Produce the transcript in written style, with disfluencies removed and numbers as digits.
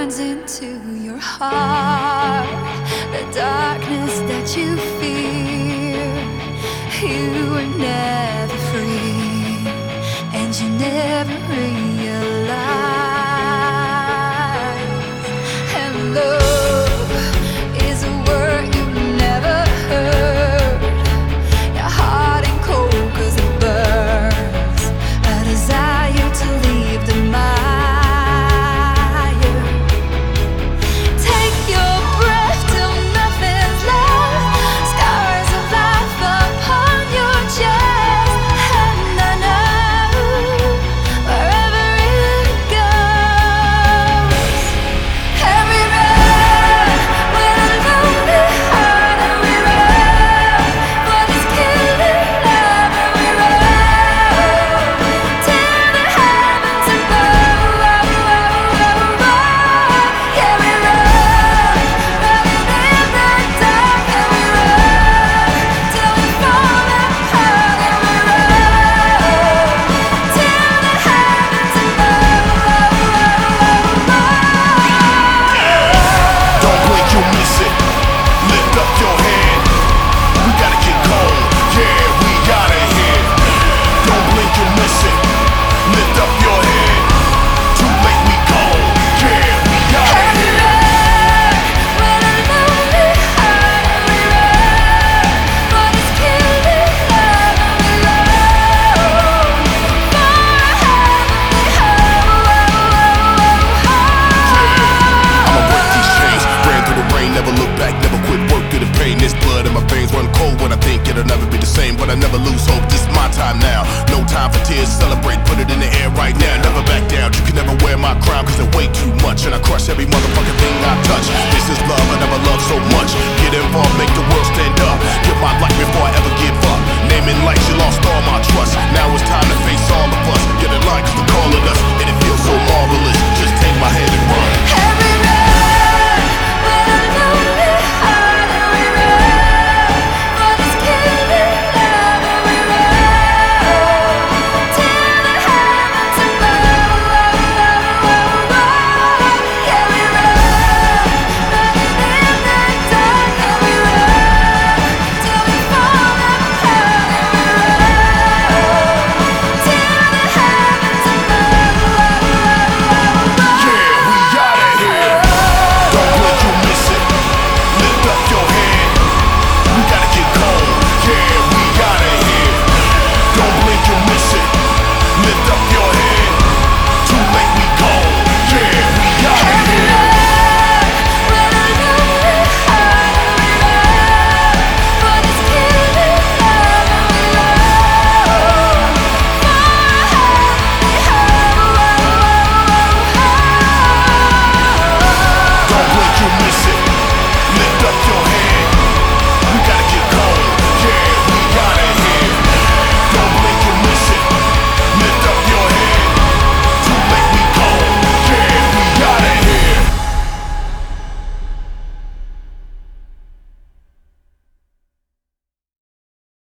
burns into your heart, the darkness that you fear. You were never free, and you never realized. And love is a word you never heard. Your heart ain't cold 'cause it burns, a desire to leave the mire. Take your breath till nothing's left, scars of life upon your chest. And I know wherever it goes, every road with a lonely heart, and we run for this killing love, and we run till the heavens above. Yeah, we run, running in the dark, and we run till we fall apart, and we run till the heavens above. Don't blink, you'll miss it. Lift up your head. We gotta get cold. Yeah, we gotta hit. Don't blink, you'll miss it. Lift up your head. Too late, we gone. Yeah, we gotta And we hit. run with a lonely heart, and we run for this killing love, and we run for a heavenly I'ma break these chains. Ran through the rain, never look back, never quit work through the pain. This blood in my veins run cold when I think it'll never be the same. But I never lose hope, this is my time now. No time for tears, celebrate, put it in the air right now. Never back down, you can never wear my crown, 'cause they weigh too much. And I crush every motherfucking thing I touch. This is love, I never loved so much.